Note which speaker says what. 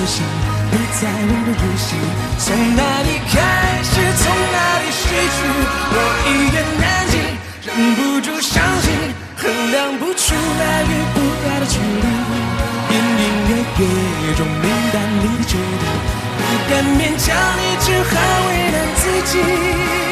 Speaker 1: 心，不再温柔如昔。从哪里开始，从哪里失去，我一言难尽，忍不住伤心，衡量不出爱与不爱的距离，隐隐约约中明白你的决定，不敢勉强你，只好为难自己。